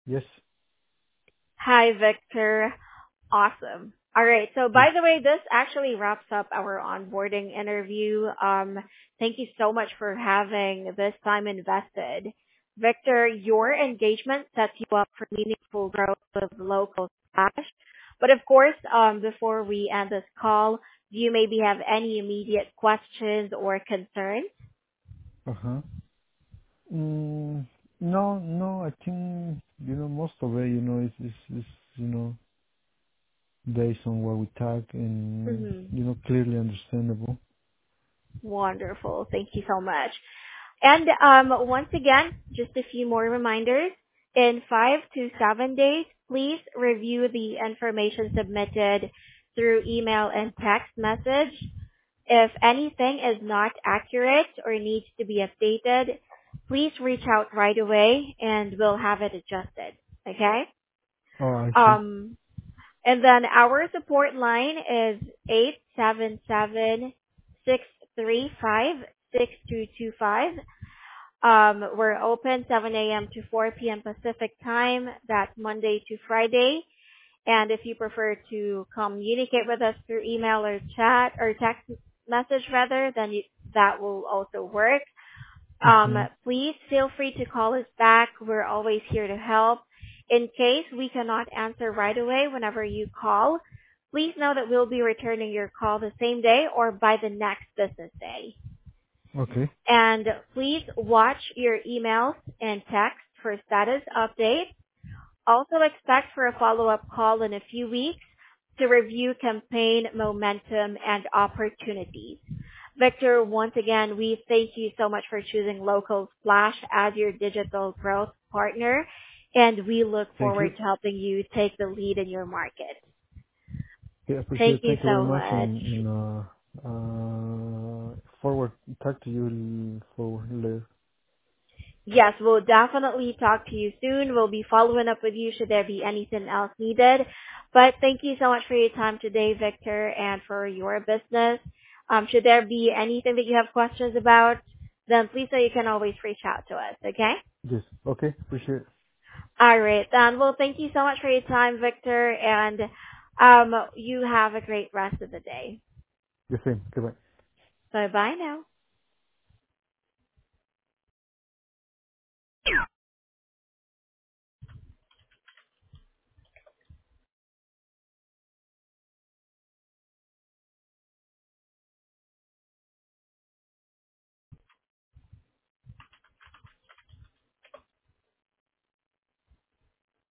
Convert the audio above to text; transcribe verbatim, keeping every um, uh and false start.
Yes. Hi, Victor. Awesome. All right. So, Yes. by the way, this actually wraps up our onboarding interview. Um, thank you so much for having this time invested. Victor, your engagement sets you up for meaningful growth with local cash. But of course, um, before we end this call, do you maybe have any immediate questions or concerns? Uh huh. Mm, no, no. I think you know most of it. You know, is is is you know based on what we talk and Mm-hmm. you know clearly understandable. Wonderful. Thank you so much. And um, once again, just a few more reminders. In five to seven days, please review the information submitted through email and text message. If anything is not accurate or needs to be updated, please reach out right away and we'll have it adjusted. Okay? Oh, I see. Um, and then our support line is eight seven seven, six three five, six two two five. Um, we're open seven a m to four p m. Pacific time. That's Monday to Friday. And if you prefer to communicate with us through email or chat or text message rather, then you, that will also work. Um, Mhm. please feel free to call us back. We're always here to help. In case we cannot answer right away whenever you call, please know that we'll be returning your call the same day or by the next business day. Okay. And please watch your emails and text for status updates. Also expect for a follow-up call in a few weeks to review campaign momentum and opportunities. Victor, once again, we thank you so much for choosing Local Splash as your digital growth partner, and we look Thank you. forward to helping you take the lead in your market. Yeah, appreciate Thank it. you Thank you very so much. much. And and uh uh forward talk to you forward later. Yes, we'll definitely talk to you soon. We'll be following up with you should there be anything else needed. But thank you so much for your time today, Victor, and for your business. Um, should there be anything that you have questions about, then please know you can always reach out to us, okay? Yes. Okay. Appreciate it. All right, then. Well, thank you so much for your time, Victor, and um, you have a great rest of the day. The same. Goodbye. Bye-bye now.